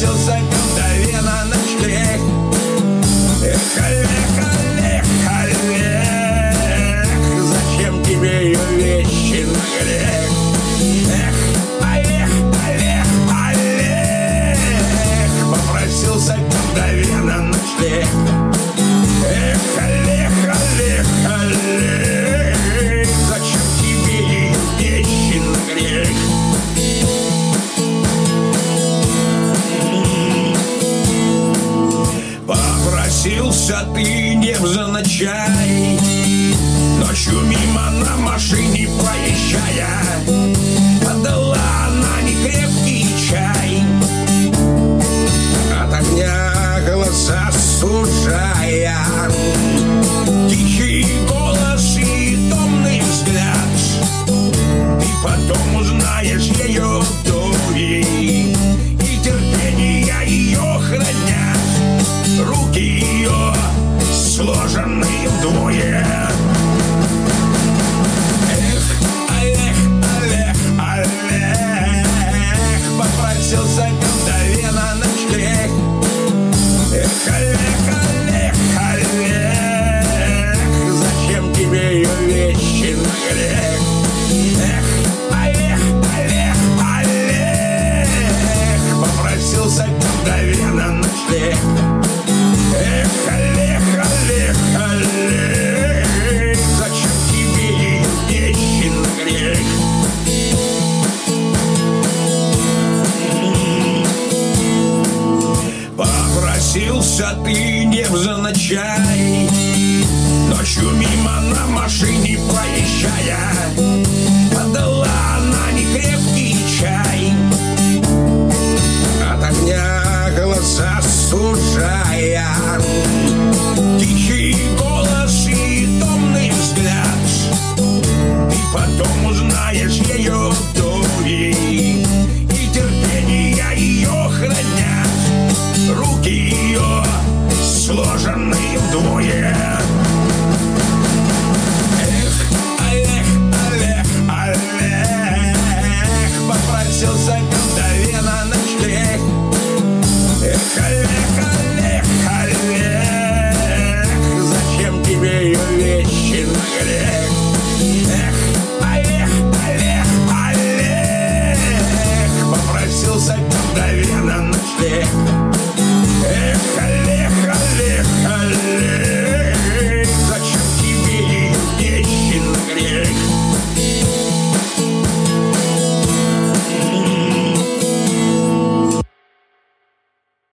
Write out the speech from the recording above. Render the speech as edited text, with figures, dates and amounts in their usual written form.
Попросился ко вдове на ночлег. Эх, Олег, Олег, Олег, зачем тебе ее вещи на грех? Эх, Олег, Олег, Олег, попросился ко вдове на ночлег. Эх, Олег, Олег, Олег, зачем тебе ее вещи на грех? Попросился ты невзначай, ночью мимо на машине проезжая, отдала она некрепкий чай, от огня глаза сужая. Тихий голос и томный взгляд, ты потом узнаешь ее дури, и терпение ее хранят руки ее, сложенные вдвое. Эх, Олег, Олег, Олег, попросился ко вдове на ночлег. Эх, Олег, Олег, Олег, зачем тебе ее вещи на грех? Эх, Олег, Олег, Олег, попросился ко вдове на ночлег. Эх, Олег, Олег, Олег, зачем тебе ее вещи на грех? Попросился ты невзначай, ночью мимо на машине проезжая,